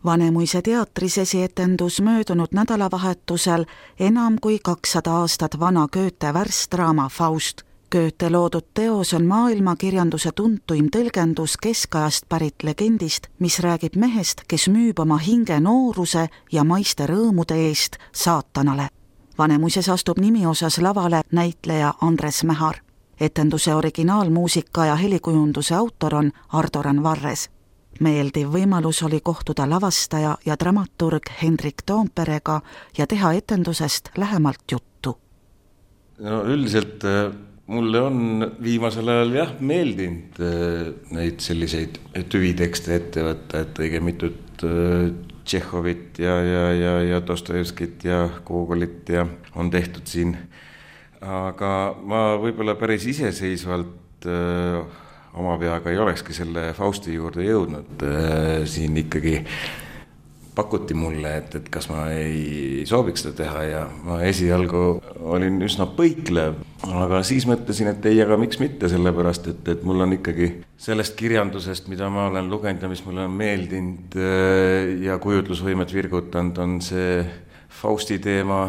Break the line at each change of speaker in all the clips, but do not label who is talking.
Vanemuise teatris esietendus möödunud nädalavahetusel enam kui 200 aastat vana Goethe värssdraama Faust. Goethe loodud teos on maailmakirjanduse tuntuim tõlgendus keskajast pärit legendist, mis räägib mehest, kes müüb oma hinge nooruse ja maiste rõõmude eest saatanale. Vanemuises astub nimiosas lavale näitleja Andres Mähar. Etenduse originaalmuusika ja helikujunduse autor on Ardoran Varres. Meeldiv võimalus oli kohtuda lavastaja ja dramaturg Hendrik Toomperega ja teha etendusest lähemalt juttu.
No, üldiselt mulle on viimasel ajal meeldinud neid selliseid tüvitekste ette võtta, et õige mitut Tšehhovit ja Dostojevskit ja Gogolit ja on tehtud siin. Aga ma võib-olla päris iseseisvalt oma peaga ei olekski selle Fausti juurde jõudnud. Siin ikkagi pakuti mulle, et kas ma ei sooviks seda teha ja ma esialgu olin üsna põiklev, aga siis mõtlesin, et ei, aga miks mitte, sellepärast, et mul on ikkagi sellest kirjandusest, mida ma olen lugenud ja mis mulle on meeldinud ja kujutlusvõimet virgutanud, on see Fausti teema,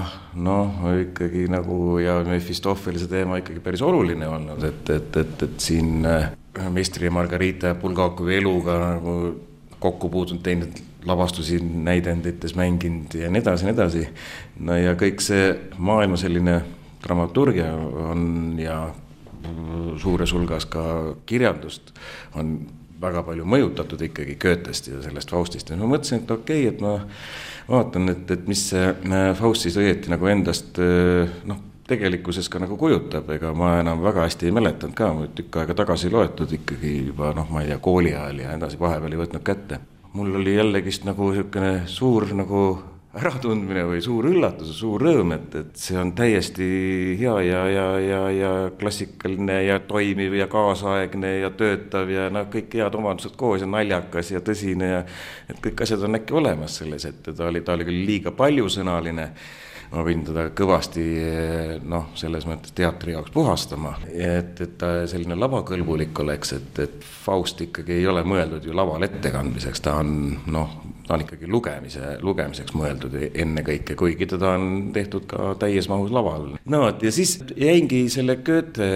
ikkagi nagu ja Mephistofelise teema ikkagi päris oluline olnud, et siin Meistri ja Margarita ja Bulgakovi eluga nagu kokku puutunud, teinud lavastusi näidendites mänginud ja nii edasi. No ja kõik see maailma selline dramaturgia on ja suures hulgas ka kirjandust on väga palju mõjutatud ikkagi Goethest ja sellest Faustist. Ja ma mõtlesin, et okei, et ma vaatan, et mis see Faust siis õieti nagu endast tegelikkuses ka nagu kujutab, ega ma enam väga hästi ei mäletanud ka, tükk aega tagasi loetud ikkagi juba, ma ei tea, kooli ajal ja edasi vahepeal ei võtnud kätte. Mul oli jällegist nagu selline suur nagu äratundmine või suur üllatus, suur rõõm, et see on täiesti hea ja klassikaline ja toimiv ja kaasaegne ja töötav ja kõik head omandused koos ja naljakas ja tõsine ja et kõik asjad on äkki olemas selles, et ta oli küll liiga paljusõnaline. Ma võin teda kõvasti selles mõttes teatri jaoks puhastama, et ta selline lavakõlbulik oleks, et Faust ikkagi ei ole mõeldud ju laval ettekandmiseks, ta on ikkagi lugemiseks mõeldud enne kõike, kuigi teda on tehtud ka täies mahus laval. Ja siis jäingi selle Goethe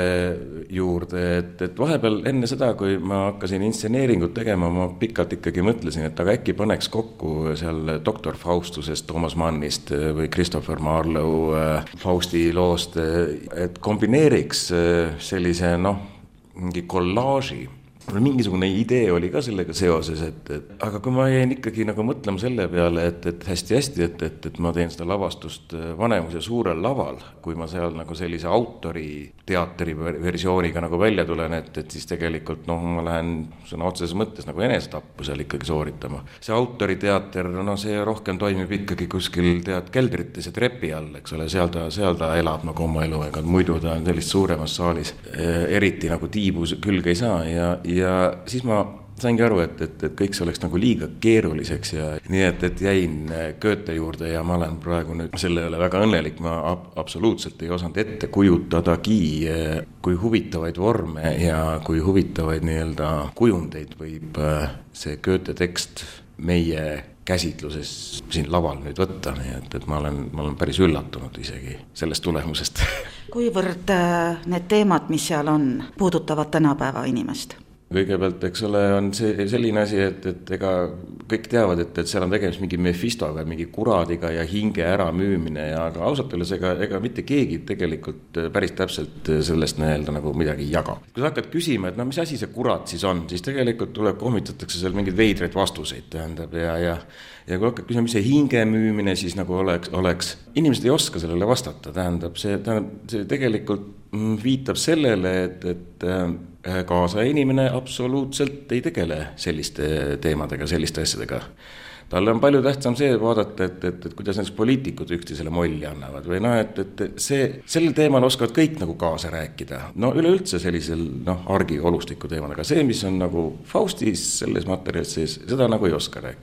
juurde, et vahepeal enne seda, kui ma hakkasin instseneeringut tegema, ma pikalt ikkagi mõtlesin, et aga äkki paneks kokku seal Doktor Faustusest, Thomas Mannist või Christopher Marlowe Fausti loost, et kombineeriks sellise mingi kollaaži. Mingisugune idee oli ka sellega seoses, aga kui ma jäin ikkagi nagu mõtlema selle peale, et hästi, et ma teen seda lavastust Vanemuse suurel laval, kui ma seal nagu sellise autori teatri versiooniga nagu välja tulen, et siis tegelikult ma lähen sõna otseses mõttes nagu enesetappu seal ikkagi sooritama. See autori teater, see rohkem toimib ikkagi kuskil keldrites ja trepi all, eks ole, seal ta elab nagu oma elu, ega muidu ta on sellist suuremas saalis eriti nagu tiibu külge ei saa ja siis ma saingi aru, et kõik see oleks nagu liiga keeruliseks ja nii, et jäin Goethe juurde ja ma olen praegu nüüd selle üle väga õnnelik, ma absoluutselt ei osanud ette kujutadagi, kui huvitavaid vorme ja kui huvitavaid nii-öelda kujundeid võib see Goethe tekst meie käsitluses siin laval nüüd võtta, nii et ma olen päris üllatunud isegi sellest tulemusest.
Kuivõrd need teemad, mis seal on, puudutavad tänapäeva inimest?
Kõigepealt, eks ole, on see selline asi, et ega kõik teavad, et seal on tegemist mingi Mephistoga, mingi kuradiga ja hinge ära müümine, aga ausalt öeldes ega mitte keegi tegelikult päris täpselt sellest nagu midagi jaga. Kui sa hakkad küsima, et mis asi see kurat siis on, siis tegelikult kohmitatakse seal mingeid veidraid vastuseid, tähendab, ja kui hakkad küsima, mis see hinge müümine siis nagu oleks, inimesed ei oska sellele vastata, tähendab, see tegelikult viitab sellele, et kaasa inimene absoluutselt ei tegele selliste teemadega, selliste asjadega. Talle on palju tähtsam see vaadata, et kuidas näiteks poliitikud üksteisele molli annavad või et sellel teemal oskavad kõik nagu kaasa rääkida. Üleüldse sellisel argi olustiku teemal, aga see, mis on nagu Faustis selles materjalis sees, seda nagu ei oska rääkida.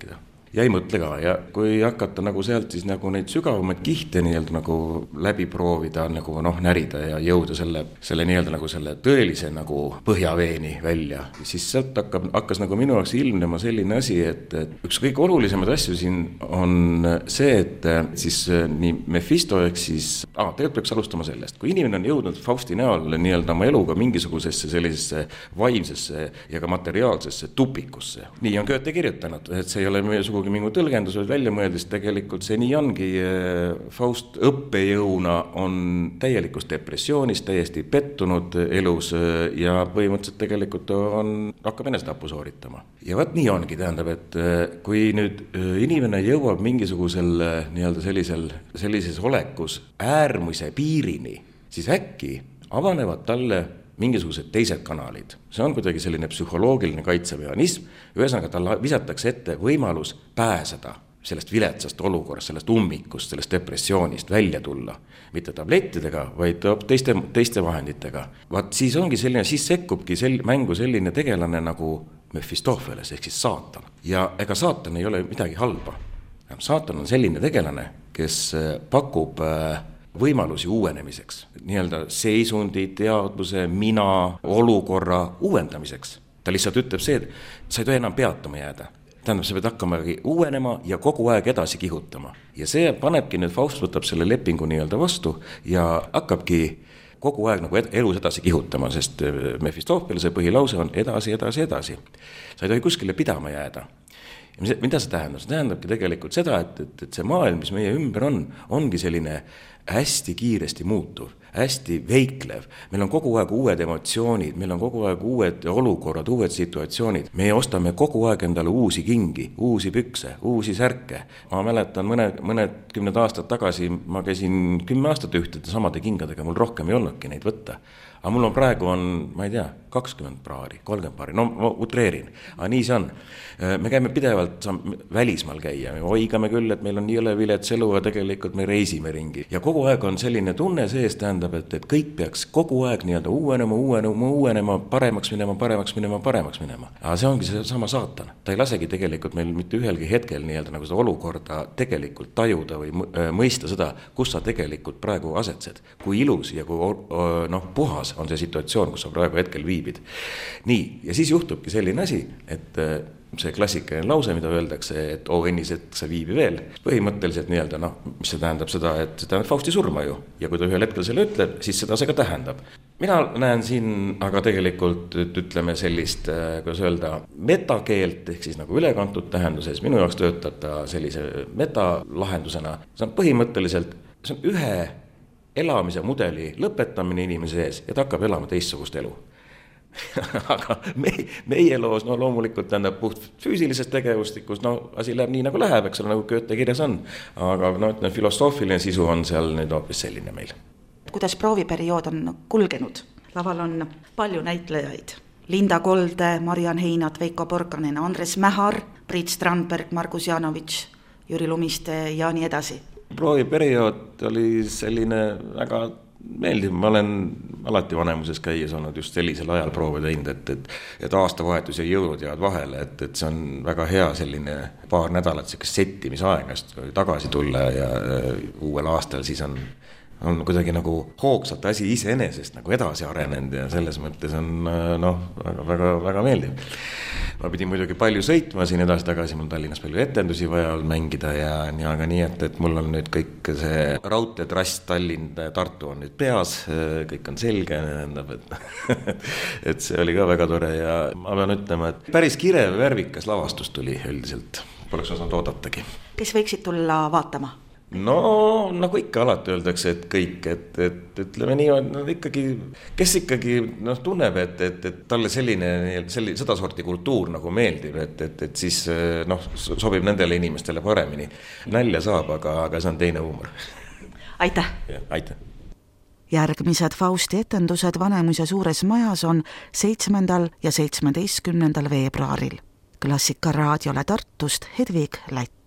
ja ei mõtle ka ja kui hakata nagu sealt siis nagu neid sügavamaid kihte nii-öelda nagu läbi proovida nagu närida ja jõuda selle nii-öelda nagu selle tõelise nagu põhjaveeni välja, siis sealt hakkas nagu minu jaoks ilmnema selline asi, et üks kõige olulisemaid asju siin on see, et siis nii Mephisto ehk siis, tegelikult peaks alustama sellest, kui inimene on jõudnud Fausti näol nii-öelda oma eluga mingisugusesse sellisesse vaimsesse ja ka materiaalsesse tupikusse. Nii on Goethe kirjutanud, et see ei ole meie sugugi mingi tõlgendus või väljamõeldis, tegelikult see nii ongi. Faust õppejõuna on täielikus depressioonis, täiesti pettunud elus ja põhimõtteliselt tegelikult hakkab enesetapu sooritama. Ja vaat nii ongi, tähendab, et kui nüüd inimene jõuab mingisugusel nii-öelda sellises olekus äärmise piirini, siis äkki avanevad talle mingisugused teised kanalid. See on kuidagi selline psühholoogiline kaitsemehhanism, ühesõnaga talle visatakse ette võimalus pääseda sellest viletsast olukorrast, sellest ummikust, sellest depressioonist välja tulla. Mitte tablettidega, vaid teiste vahenditega. Vaat siis ongi selline, siis sekkubki mängu selline tegelane nagu Mephistopheles ehk siis saatan. Ja ega saatan ei ole midagi halba. Saatan on selline tegelane, kes pakub võimalusi uuenemiseks, nii-öelda seisundi, teadvuse, mina, olukorra uuendamiseks. Ta lihtsalt ütleb see, et sa ei tohi enam peatuma jääda. Tähendab, sa pead hakkamagi uuenema ja kogu aeg edasi kihutama. Ja see panebki nüüd, Faust võtab selle lepingu nii-öelda vastu ja hakkabki kogu aeg nagu elus edasi kihutama, sest Mephistophelese põhilause on edasi. Sa ei tohi kuskile pidama jääda. Ja mida see tähendab? See tähendabki tegelikult seda, et see maailm, mis meie ümber ongi selline hästi kiiresti muutuv, hästi veiklev. Meil on kogu aeg uued emotsioonid, meil on kogu aeg uued olukorrad, uued situatsioonid. Me ostame kogu aeg endale uusi kingi, uusi pükse, uusi särke. Ma mäletan mõned 10 aastat tagasi, ma käisin 10 aastat ühtede samade kingadega, mul rohkem ei olnudki neid võtta. Aga mul on praegu ma ei tea, 20 paari, 30 paari, ma utreerin. Aga nii see on. Me käime pidevalt välismaal käia, me oigame küll, et meil on nii vilets elu, aga tegelikult me reisime ringi. Ja kogu aeg on selline tunne sees, tähendab, et kõik peaks kogu aeg nii-öelda uuenema, paremaks minema. Aga see ongi see sama saatan. Ta ei lasegi tegelikult meil mitte ühelgi hetkel nii-öelda nagu seda olukorda tegelikult tajuda või mõista seda, kus sa tegelikult praegu asetsed. Kui ilus ja kui puhas on see situatsioon, kus sa praegu hetkel viibid. Nii, ja siis juhtubki selline asi, et see klassikaline lause, mida öeldakse, et ennised sa viibi veel. Põhimõtteliselt nii-öelda, mis see tähendab seda, et see tähendab Fausti surma ju. Ja kui ta ühel hetkel selle ütleb, siis seda see ka tähendab. Mina näen siin aga tegelikult, ütleme sellist, kuidas öelda, metakeelt, ehk siis nagu ülekantud tähenduses. Minu jaoks töötab ta sellise metalahendusena. See on põhimõtteliselt, see on ühe elamise mudeli lõpetamine inimese ees ja ta hakkab elama teistsugust elu. Aga meie loos loomulikult tähendab puht füüsilisest tegevustikus, asi läheb nii nagu läheb, eks ole, nagu Goethe kirjas on. Aga filosoofiline sisu on seal nüüd hoopis selline meil.
Kuidas prooviperiood on kulgenud? Laval on palju näitlejaid. Linda Kolde, Marian Heinat, Veiko Porkanen, Andres Mähar, Priit Strandberg, Margus Janovitš, Jüri Lumiste ja nii edasi. Prooviperiood oli selline väga meeldiv. Ma olen alati vanemuses käies olnud just sellisel ajal proove teinud, et aastavahetus ja jõulud jäävad vahele, et see on väga hea selline paar nädalat settimisaegast tagasi tulla ja uuel aastal siis on kuidagi nagu hoogsalt asi iseenesest nagu edasi arenenud ja selles mõttes on väga meeldiv. Ma pidin muidugi palju sõitma siin edasi-tagasi, mul Tallinnas palju etendusi vaja mängida ja aga nii, et mul on nüüd kõik see raudteetrass Tallinn-Tartu on nüüd peas, kõik on selge, et see oli ka väga tore ja ma pean ütlema, et päris kirev värvikas lavastus tuli üldiselt, poleks osanud oodatagi. Kes võiksid tulla vaatama? No nagu ikka alati öeldakse, et kõik, et ütleme nii, ikkagi, kes ikkagi tunneb, et talle seda sorti kultuur nagu meeldib, et siis sobib nendele inimestele paremini. Nälja saab, aga see on teine huumor. Aitäh! Aitäh! Järgmised Fausti etendused Vanemuise suures majas on 7. ja 17. veebruaril. Klassika raadiole Tartust Hedvig Lätt.